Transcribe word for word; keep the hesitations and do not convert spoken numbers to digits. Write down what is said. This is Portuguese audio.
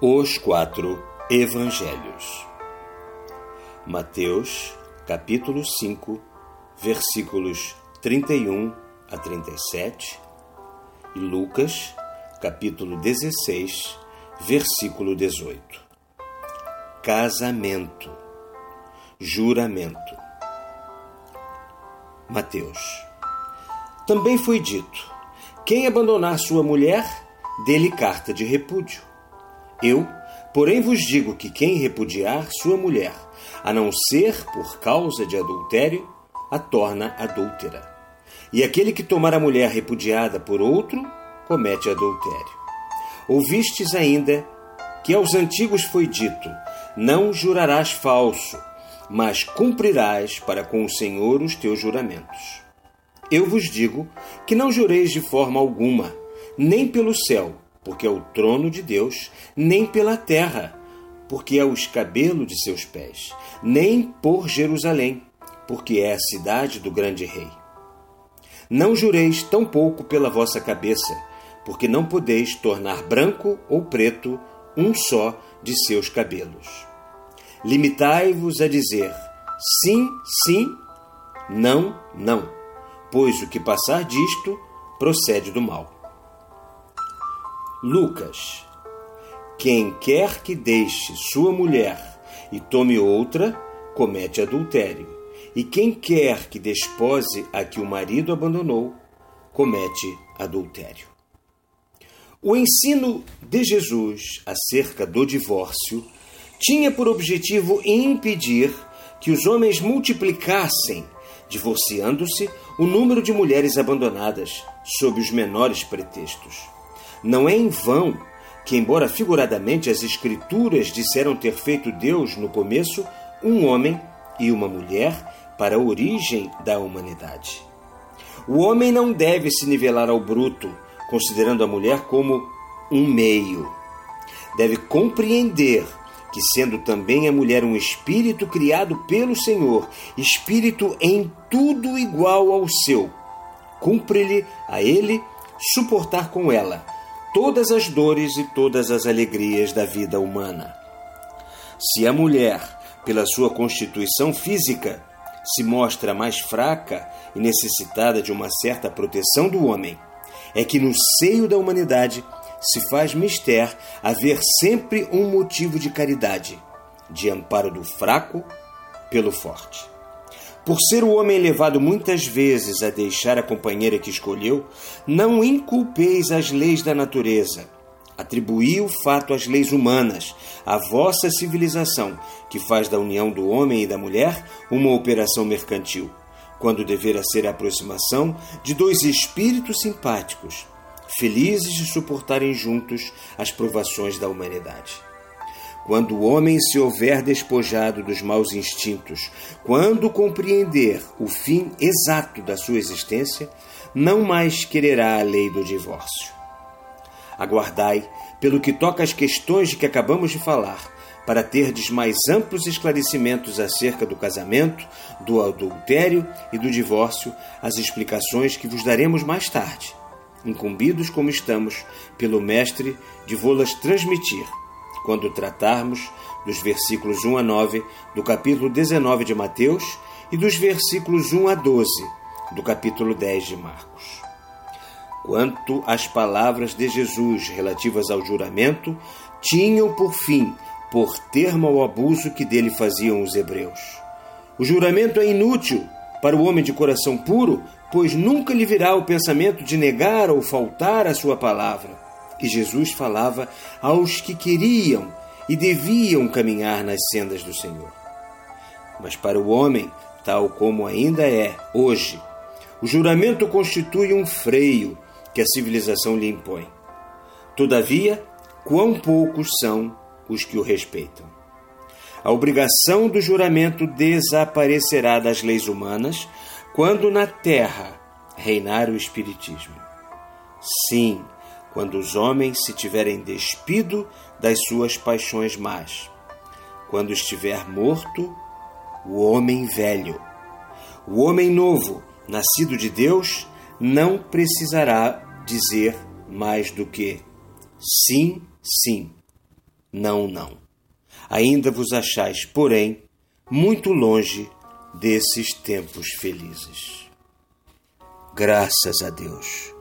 Os quatro Evangelhos. Mateus, capítulo cinco, versículos trinta e um a trinta e sete, e Lucas, capítulo dezesseis, versículo dezoito. Casamento, juramento. Mateus. Também foi dito: quem abandonar sua mulher, dê-lhe carta de repúdio. Eu, porém, vos digo que quem repudiar sua mulher, a não ser por causa de adultério, a torna adúltera. E aquele que tomar a mulher repudiada por outro, comete adultério. Ouvistes ainda que aos antigos foi dito: não jurarás falso, mas cumprirás para com o Senhor os teus juramentos. Eu vos digo que não jureis de forma alguma, nem pelo céu, porque é o trono de Deus, nem pela terra, porque é o escabelo de seus pés, nem por Jerusalém, porque é a cidade do grande rei. Não jureis tampouco pela vossa cabeça, porque não podeis tornar branco ou preto um só de seus cabelos. Limitai-vos a dizer sim, sim, não, não, pois o que passar disto procede do mal. Lucas. Quem quer que deixe sua mulher e tome outra, comete adultério. E quem quer que despose a que o marido abandonou, comete adultério. O ensino de Jesus acerca do divórcio tinha por objetivo impedir que os homens multiplicassem, divorciando-se, o número de mulheres abandonadas sob os menores pretextos. Não é em vão que, embora figuradamente as Escrituras disseram ter feito Deus, no começo, um homem e uma mulher para a origem da humanidade. O homem não deve se nivelar ao bruto, considerando a mulher como um meio. Deve compreender que, sendo também a mulher um espírito criado pelo Senhor, espírito em tudo igual ao seu, cumpre-lhe a ele suportar com ela todas as dores e todas as alegrias da vida humana. Se a mulher, pela sua constituição física, se mostra mais fraca e necessitada de uma certa proteção do homem, é que no seio da humanidade se faz mister haver sempre um motivo de caridade, de amparo do fraco pelo forte. Por ser o homem levado muitas vezes a deixar a companheira que escolheu, não inculpeis as leis da natureza. Atribuí o fato às leis humanas, à vossa civilização, que faz da união do homem e da mulher uma operação mercantil, quando devera ser a aproximação de dois espíritos simpáticos, felizes de suportarem juntos as provações da humanidade. Quando o homem se houver despojado dos maus instintos, quando compreender o fim exato da sua existência, não mais quererá a lei do divórcio. Aguardai, pelo que toca às questões de que acabamos de falar, para terdes mais amplos esclarecimentos acerca do casamento, do adultério e do divórcio, as explicações que vos daremos mais tarde, incumbidos como estamos pelo Mestre de vô-las transmitir, quando tratarmos dos versículos um a nove do capítulo dezenove de Mateus e dos versículos um a doze do capítulo dez de Marcos. Quanto às palavras de Jesus relativas ao juramento, tinham por fim pôr termo ao abuso que dele faziam os hebreus. O juramento é inútil para o homem de coração puro, pois nunca lhe virá o pensamento de negar ou faltar à sua palavra. E Jesus falava aos que queriam e deviam caminhar nas sendas do Senhor. Mas para o homem, tal como ainda é hoje, o juramento constitui um freio que a civilização lhe impõe. Todavia, quão poucos são os que o respeitam. A obrigação do juramento desaparecerá das leis humanas quando na terra reinar o Espiritismo. Sim, quando os homens se tiverem despido das suas paixões más, quando estiver morto o homem velho. O homem novo, nascido de Deus, não precisará dizer mais do que sim, sim, Não, não. Ainda vos achais, porém, muito longe desses tempos felizes. Graças a Deus.